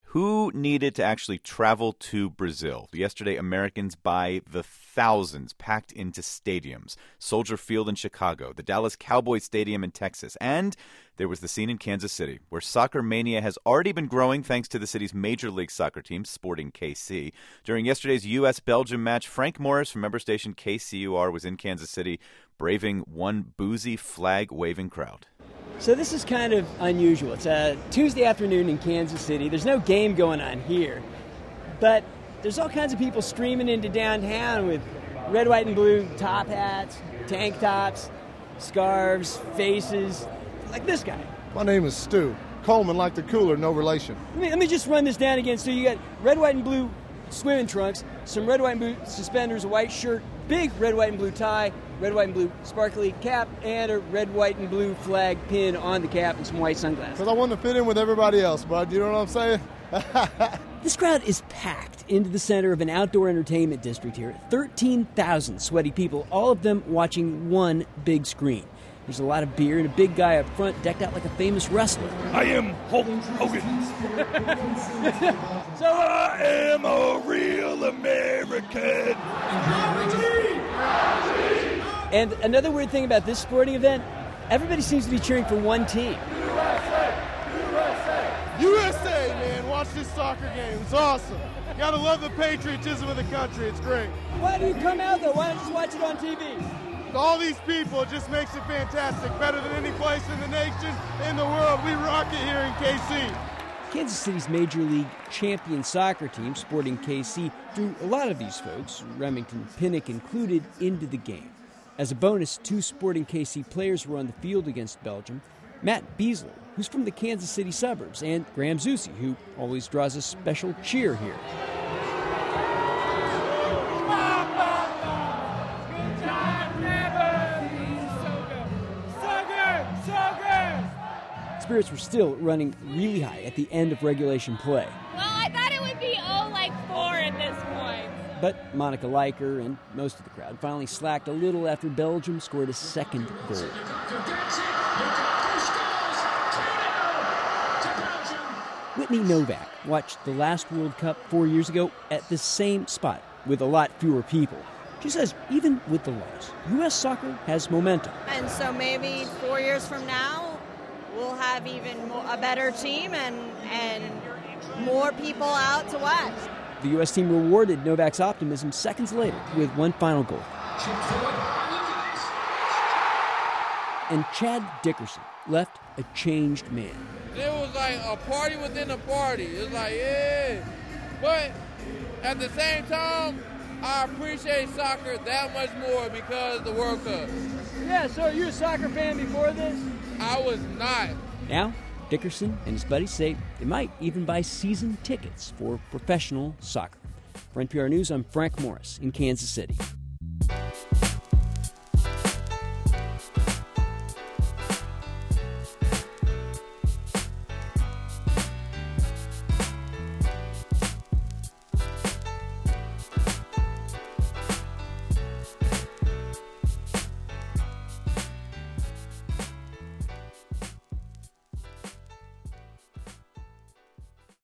who needed to actually travel to Brazil? Yesterday, Americans by the thousands packed into stadiums. Soldier Field in Chicago, the Dallas Cowboys Stadium in Texas, and there was the scene in Kansas City, where soccer mania has already been growing thanks to the city's Major League Soccer team, Sporting KC. During yesterday's U.S.-Belgium match, Frank Morris from member station KCUR was in Kansas City, braving one boozy, flag-waving crowd. So this is kind of unusual. It's a Tuesday afternoon in Kansas City. There's no game going on here, but there's all kinds of people streaming into downtown with red, white, and blue top hats, tank tops, scarves, faces, like this guy. My name is Stu. Coleman like the cooler, no relation. Let me just run this down again. So you got red, white, and blue swimming trunks, some red, white, and blue suspenders, a white shirt, big red, white, and blue tie, red, white, and blue sparkly cap, and a red, white, and blue flag pin on the cap and some white sunglasses. Because I want to fit in with everybody else, bud. You know what I'm saying? This crowd is packed into the center of an outdoor entertainment district here. 13,000 sweaty people, all of them watching one big screen. There's a lot of beer and a big guy up front decked out like a famous wrestler. I am Hulk Hogan. I am a real American. And another weird thing about this sporting event, everybody seems to be cheering for one team. USA, man. Watch this soccer game. It's awesome. Gotta love the patriotism of the country. It's great. Why do you come out, though? Why don't you just watch it on TV? All these people, it just makes it fantastic. Better than any place in the nation, in the world. We rock it here in KC. Kansas City's Major League champion soccer team, Sporting KC, drew a lot of these folks, Remington Pinnock included, into the game. As a bonus, 2 Sporting KC players were on the field against Belgium. Matt Beasler, who's from the Kansas City suburbs, and Graham Zusi, who always draws a special cheer here. Spirits were still running really high at the end of regulation play. Well, I thought it would be, like 4 at this point. But Monica Leiker and most of the crowd finally slacked a little after Belgium scored a second goal. Whitney Novak watched the last World Cup 4 years ago at the same spot with a lot fewer people. She says even with the loss, U.S. soccer has momentum. And so maybe 4 years from now, we'll have even a better team and more people out to watch. The U.S. team rewarded Novak's optimism seconds later with one final goal. And Chad Dickerson left a changed man. It was like a party within a party. It was like, yeah. But at the same time, I appreciate soccer that much more because of the World Cup. Yeah, so are you a soccer fan before this? I was not. Now, Dickerson and his buddies say they might even buy season tickets for professional soccer. For NPR News, I'm Frank Morris in Kansas City.